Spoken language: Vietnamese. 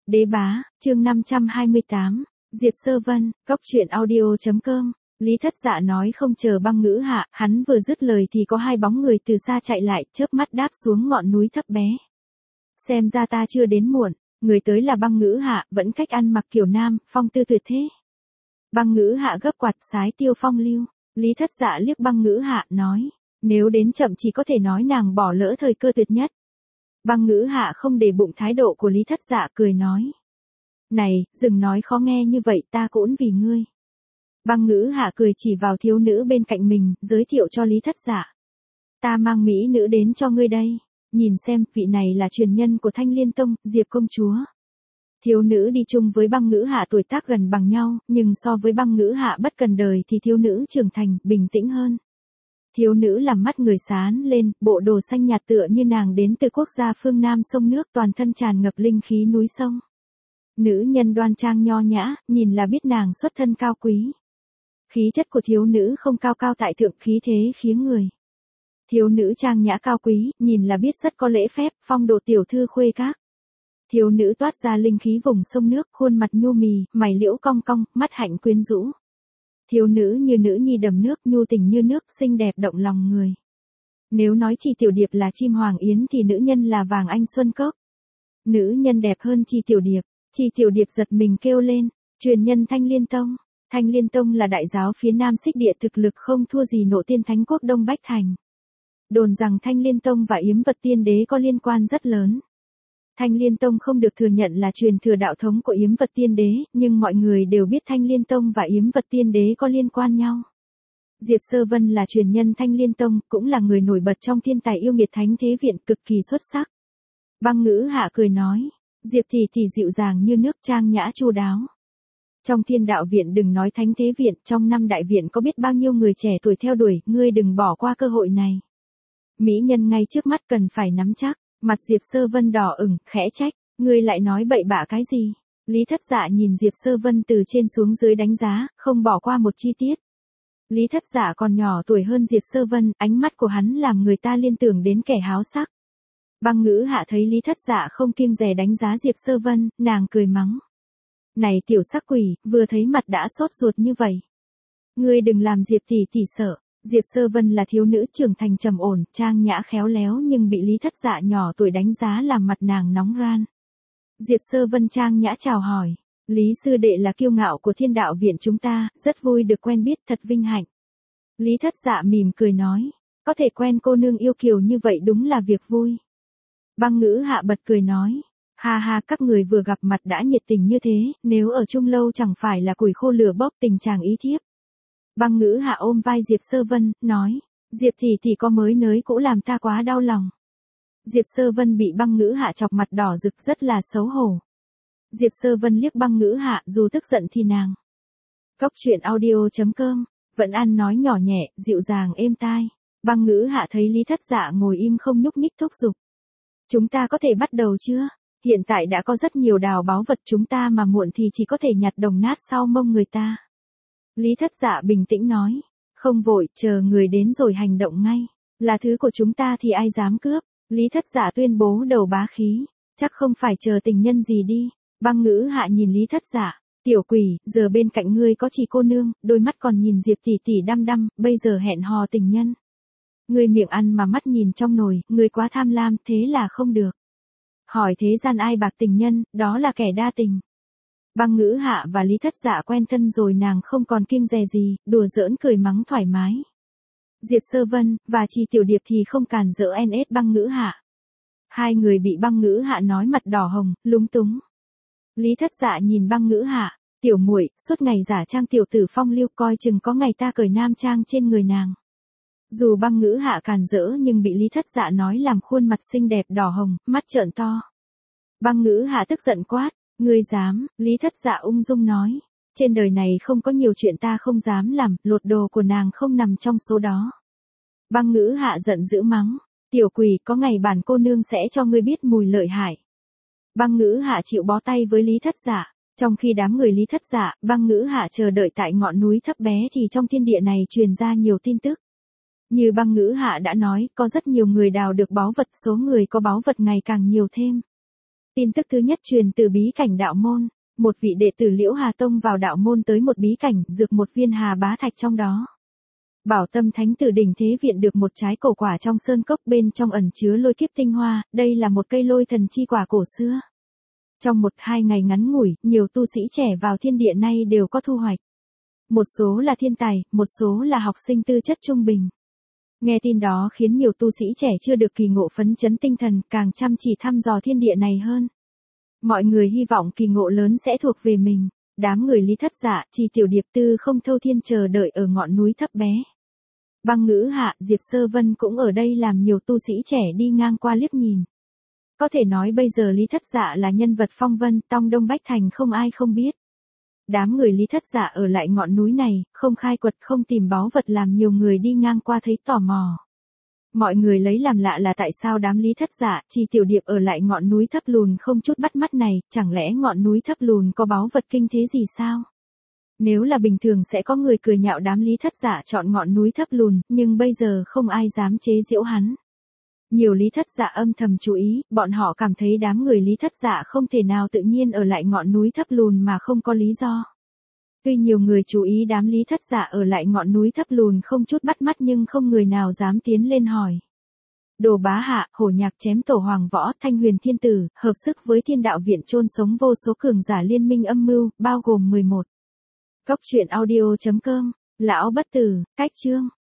Đế bá, chương 528, Diệp Sơ Vân, Cốc truyện audio.com. Lý Thất Dạ nói không chờ Băng Ngữ Hạ, hắn vừa dứt lời thì có hai bóng người từ xa chạy lại, chớp mắt đáp xuống ngọn núi thấp bé. Xem ra ta chưa đến muộn, người tới là Băng Ngữ Hạ, vẫn cách ăn mặc kiểu nam, phong tư tuyệt thế. Băng Ngữ Hạ gấp quạt sái tiêu phong lưu, Lý Thất Dạ liếc Băng Ngữ Hạ, nói, nếu đến chậm chỉ có thể nói nàng bỏ lỡ thời cơ tuyệt nhất. Băng Ngữ Hạ không để bụng thái độ của Lý Thất Dạ, cười nói. Này, đừng nói khó nghe như vậy, ta cũng vì ngươi. Băng Ngữ Hạ cười chỉ vào thiếu nữ bên cạnh mình, giới thiệu cho Lý Thất Dạ. Ta mang mỹ nữ đến cho ngươi đây, nhìn xem, vị này là truyền nhân của Thanh Liên Tông, Diệp công chúa. Thiếu nữ đi chung với Băng Ngữ Hạ tuổi tác gần bằng nhau, nhưng so với Băng Ngữ Hạ bất cần đời thì thiếu nữ trưởng thành, bình tĩnh hơn. Thiếu nữ làm mắt người sáng lên, bộ đồ xanh nhạt tựa như nàng đến từ quốc gia phương Nam sông nước, toàn thân tràn ngập linh khí núi sông. Nữ nhân đoan trang nho nhã, nhìn là biết nàng xuất thân cao quý. Khí chất của thiếu nữ không cao cao tại thượng, khí thế khiến người. Thiếu nữ trang nhã cao quý, nhìn là biết rất có lễ phép, phong độ tiểu thư khuê các. Thiếu nữ toát ra linh khí vùng sông nước, khuôn mặt nhu mì, mày liễu cong cong, mắt hạnh quyến rũ. Thiếu nữ như nữ nhi đầm nước, nhu tình như nước, xinh đẹp động lòng người. Nếu nói Chi Tiểu Điệp là chim hoàng yến thì nữ nhân là vàng anh xuân cốc. Nữ nhân đẹp hơn Chi Tiểu Điệp. Chi Tiểu Điệp giật mình kêu lên, truyền nhân Thanh Liên Tông. Thanh Liên Tông là đại giáo phía Nam Xích Địa, thực lực không thua gì Nộ Tiên Thánh Quốc Đông Bách Thành. Đồn rằng Thanh Liên Tông và Yếm Vật Tiên Đế có liên quan rất lớn. Thanh Liên Tông không được thừa nhận là truyền thừa đạo thống của Yếm Vật Tiên Đế, nhưng mọi người đều biết Thanh Liên Tông và Yếm Vật Tiên Đế có liên quan nhau. Diệp Sơ Vân là truyền nhân Thanh Liên Tông, cũng là người nổi bật trong thiên tài yêu nghiệt Thánh Thế Viện, cực kỳ xuất sắc. Băng Ngữ Hạ cười nói, Diệp tỷ tỷ dịu dàng như nước, trang nhã chu đáo. Trong Thiên Đạo Viện đừng nói Thánh Thế Viện, trong 5 đại viện có biết bao nhiêu người trẻ tuổi theo đuổi, ngươi đừng bỏ qua cơ hội này. Mỹ nhân ngay trước mắt cần phải nắm chắc. Mặt Diệp Sơ Vân đỏ ửng, khẽ trách, ngươi lại nói bậy bạ cái gì? Lý Thất Dạ nhìn Diệp Sơ Vân từ trên xuống dưới đánh giá, không bỏ qua một chi tiết. Lý Thất Dạ còn nhỏ tuổi hơn Diệp Sơ Vân, ánh mắt của hắn làm người ta liên tưởng đến kẻ háo sắc. Băng Ngữ Hạ thấy Lý Thất Dạ không kiêng dè đánh giá Diệp Sơ Vân, nàng cười mắng. Này tiểu sắc quỷ, vừa thấy mặt đã sốt ruột như vậy. Ngươi đừng làm Diệp tỷ tỷ sợ. Diệp Sơ Vân là thiếu nữ trưởng thành trầm ổn, trang nhã khéo léo nhưng bị Lý Thất Dạ nhỏ tuổi đánh giá làm mặt nàng nóng ran. Diệp Sơ Vân trang nhã chào hỏi, Lý sư đệ là kiêu ngạo của Thiên Đạo Viện chúng ta, rất vui được quen biết, thật vinh hạnh. Lý Thất Dạ mỉm cười nói, có thể quen cô nương yêu kiều như vậy đúng là việc vui. Băng Ngữ Hạ bật cười nói, ha ha, các người vừa gặp mặt đã nhiệt tình như thế, nếu ở chung lâu chẳng phải là củi khô lửa bốc, tình chàng ý thiếp. Băng Ngữ Hạ ôm vai Diệp Sơ Vân, nói, Diệp tỷ tỷ có mới nới cũ làm ta quá đau lòng. Diệp Sơ Vân bị Băng Ngữ Hạ chọc mặt đỏ rực rất là xấu hổ. Diệp Sơ Vân liếc Băng Ngữ Hạ, dù tức giận thì nàng. Cốc truyện audio.com, vẫn ăn nói nhỏ nhẹ, dịu dàng êm tai. Băng Ngữ Hạ thấy Lý Thất Dạ ngồi im không nhúc nhích thúc giục. Chúng ta có thể bắt đầu chưa? Hiện tại đã có rất nhiều đào báu vật, chúng ta mà muộn thì chỉ có thể nhặt đồng nát sau mông người ta. Lý Thất Dạ bình tĩnh nói, không vội, chờ người đến rồi hành động ngay, là thứ của chúng ta thì ai dám cướp. Lý Thất Dạ tuyên bố đầu bá khí, chắc không phải chờ tình nhân gì đi. Băng Ngữ Hạ nhìn Lý Thất Dạ, tiểu quỷ, giờ bên cạnh ngươi có Chỉ cô nương, đôi mắt còn nhìn Diệp tỷ tỷ đăm đăm, bây giờ hẹn hò tình nhân. Ngươi miệng ăn mà mắt nhìn trong nồi, ngươi quá tham lam, thế là không được. Hỏi thế gian ai bạc tình nhân, đó là kẻ đa tình. Băng Ngữ Hạ và Lý Thất Dạ quen thân rồi, nàng không còn kiêng dè gì, đùa giỡn cười mắng thoải mái. Diệp Sơ Vân và Chi Tiểu Điệp thì không càn rỡ NS Băng Ngữ Hạ. Hai người bị Băng Ngữ Hạ nói mặt đỏ hồng, lúng túng. Lý Thất Dạ nhìn Băng Ngữ Hạ, tiểu muội, suốt ngày giả trang tiểu tử phong lưu, coi chừng có ngày ta cởi nam trang trên người nàng. Dù Băng Ngữ Hạ càn rỡ nhưng bị Lý Thất Dạ nói làm khuôn mặt xinh đẹp đỏ hồng, mắt trợn to. Băng Ngữ Hạ tức giận quát. Ngươi dám, Lý Thất Dạ ung dung nói, trên đời này không có nhiều chuyện ta không dám làm, lột đồ của nàng không nằm trong số đó. Băng Ngữ Hạ giận dữ mắng, tiểu quỷ, có ngày bản cô nương sẽ cho ngươi biết mùi lợi hại. Băng Ngữ Hạ chịu bó tay với Lý Thất Dạ, trong khi đám người Lý Thất Dạ, Băng Ngữ Hạ chờ đợi tại ngọn núi thấp bé thì trong thiên địa này truyền ra nhiều tin tức. Như Băng Ngữ Hạ đã nói, có rất nhiều người đào được báu vật, số người có báu vật ngày càng nhiều thêm. Tin tức thứ nhất truyền từ bí cảnh đạo môn. Một vị đệ tử Liễu Hà Tông vào đạo môn tới một bí cảnh, dược một viên hà bá thạch trong đó. Bảo Tâm Thánh Tử Đỉnh Thế Viện được một trái cổ quả trong sơn cốc, bên trong ẩn chứa lôi kiếp tinh hoa, đây là một cây lôi thần chi quả cổ xưa. Trong 1-2 ngày ngắn ngủi, nhiều tu sĩ trẻ vào thiên địa nay đều có thu hoạch. Một số là thiên tài, một số là học sinh tư chất trung bình. Nghe tin đó khiến nhiều tu sĩ trẻ chưa được kỳ ngộ phấn chấn tinh thần, càng chăm chỉ thăm dò thiên địa này hơn. Mọi người hy vọng kỳ ngộ lớn sẽ thuộc về mình. Đám người Lý Thất Dạ, Trì Tiểu Điệp Tư Không Thâu Thiên chờ đợi ở ngọn núi thấp bé. Băng Ngữ Hạ, Diệp Sơ Vân cũng ở đây, làm nhiều tu sĩ trẻ đi ngang qua liếc nhìn. Có thể nói bây giờ Lý Thất Dạ là nhân vật phong vân, tông Đông Bách Thành không ai không biết. Đám người Lý Thất Dạ ở lại ngọn núi này, không khai quật không tìm báu vật, làm nhiều người đi ngang qua thấy tò mò. Mọi người lấy làm lạ là tại sao đám Lý Thất Dạ, Trì Tiểu Điệp ở lại ngọn núi thấp lùn không chút bắt mắt này, chẳng lẽ ngọn núi thấp lùn có báu vật kinh thế gì sao? Nếu là bình thường sẽ có người cười nhạo đám Lý Thất Dạ chọn ngọn núi thấp lùn, nhưng bây giờ không ai dám chế giễu hắn. Nhiều Lý Thất Dạ âm thầm chú ý, bọn họ cảm thấy đám người Lý Thất Dạ không thể nào tự nhiên ở lại ngọn núi thấp lùn mà không có lý do. Tuy nhiều người chú ý đám Lý Thất Dạ ở lại ngọn núi thấp lùn không chút bắt mắt, nhưng không người nào dám tiến lên hỏi. Đồ Bá Hạ, Hổ Nhạc chém Tổ Hoàng Võ, Thanh Huyền Thiên Tử, hợp sức với Thiên Đạo Viện chôn sống vô số cường giả liên minh âm mưu, bao gồm 11. Cốc truyện audio.com, Lão Bất Tử, Cách Chương.